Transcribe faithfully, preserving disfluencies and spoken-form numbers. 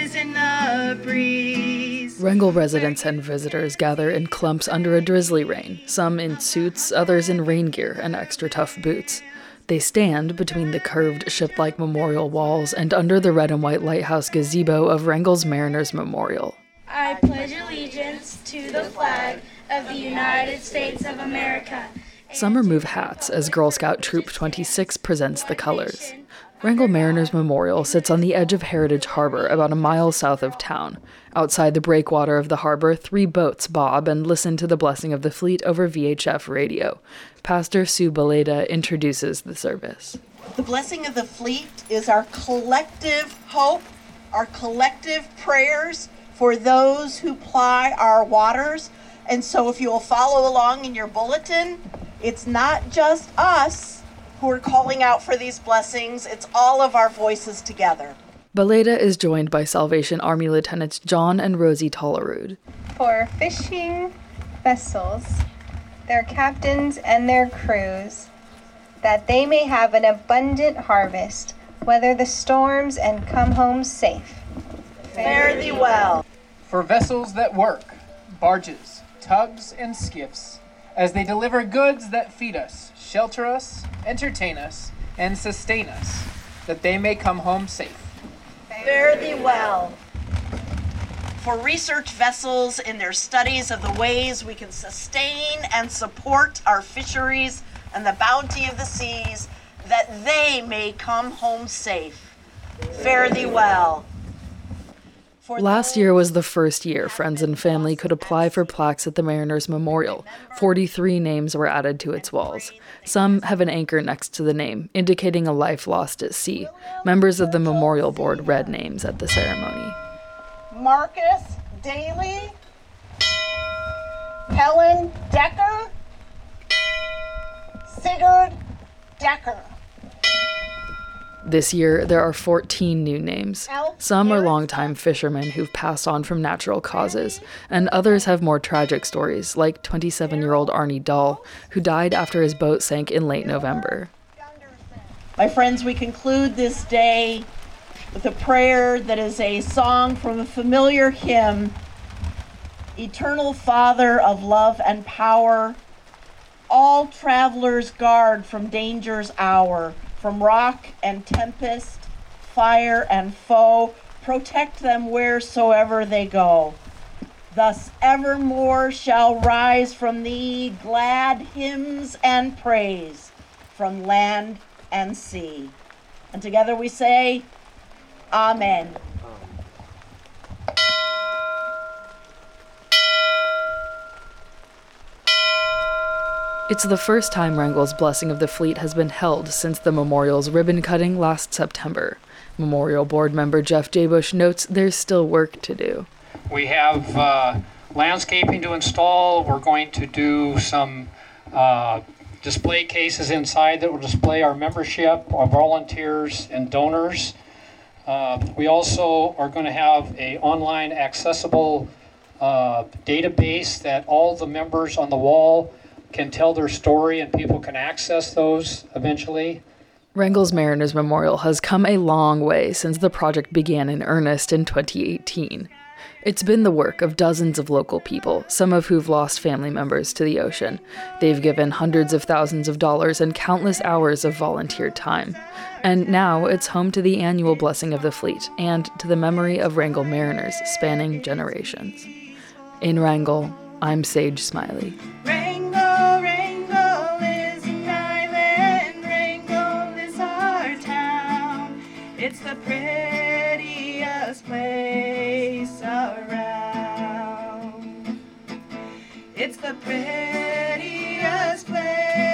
is in the breeze. Wrangell residents and visitors gather in clumps under a drizzly rain, some in suits, others in rain gear and extra tough boots. They stand between the curved ship-like memorial walls and under the red and white lighthouse gazebo of Wrangell's Mariners Memorial. I pledge allegiance to the flag of the United States of America. Some remove hats as Girl Scout Troop twenty-six presents the colors. Wrangell Mariners Memorial sits on the edge of Heritage Harbor, about a mile south of town. Outside the breakwater of the harbor, three boats bob and listen to the blessing of the fleet over V H F radio. Pastor Sue Baleda introduces the service. The blessing of the fleet is our collective hope, our collective prayers for those who ply our waters. And so if you will follow along in your bulletin, it's not just us who are calling out for these blessings, it's all of our voices together. Baleda is joined by Salvation Army Lieutenants John and Rosie Tollerud. For fishing vessels, their captains and their crews, that they may have an abundant harvest, weather the storms and come home safe. Fare thee well. For vessels that work, barges, tugs, and skiffs, as they deliver goods that feed us, shelter us, entertain us, and sustain us, that they may come home safe. Fare thee well. For research vessels in their studies of the ways we can sustain and support our fisheries and the bounty of the seas, that they may come home safe. Fare thee well. Last year was the first year friends and family could apply for plaques at the Mariners Memorial. forty-three names were added to its walls. Some have an anchor next to the name, indicating a life lost at sea. Members of the memorial board read names at the ceremony. Marcus Daly, Helen Decker, Sigurd Decker. This year, there are fourteen new names. Some are longtime fishermen who've passed on from natural causes, and others have more tragic stories, like twenty-seven-year-old Arnie Dahl, who died after his boat sank in late November. My friends, we conclude this day with a prayer that is a song from a familiar hymn. Eternal Father of love and power, all travelers guard from danger's hour, from rock and tempest, fire and foe, protect them wheresoever they go. Thus evermore shall rise from thee glad hymns and praise from land and sea. And together we say, Amen. It's the first time Wrangell's Blessing of the Fleet has been held since the memorial's ribbon cutting last September. Memorial Board member Jeff Jabush notes there's still work to do. We have uh, landscaping to install. We're going to do some uh, display cases inside that will display our membership, our volunteers, and donors. Uh, we also are going to have a online accessible uh, database that all the members on the wall can tell their story and people can access those eventually. Wrangell's Mariners Memorial has come a long way since the project began in earnest in twenty eighteen. It's been the work of dozens of local people, some of who've lost family members to the ocean. They've given hundreds of thousands of dollars and countless hours of volunteer time. And now it's home to the annual Blessing of the Fleet and to the memory of Wrangell Mariners spanning generations. In Wrangell, I'm Sage Smiley. Wrangell, Wrangell is an island. Wrangell is our town. It's the prettiest place around. It's the prettiest place.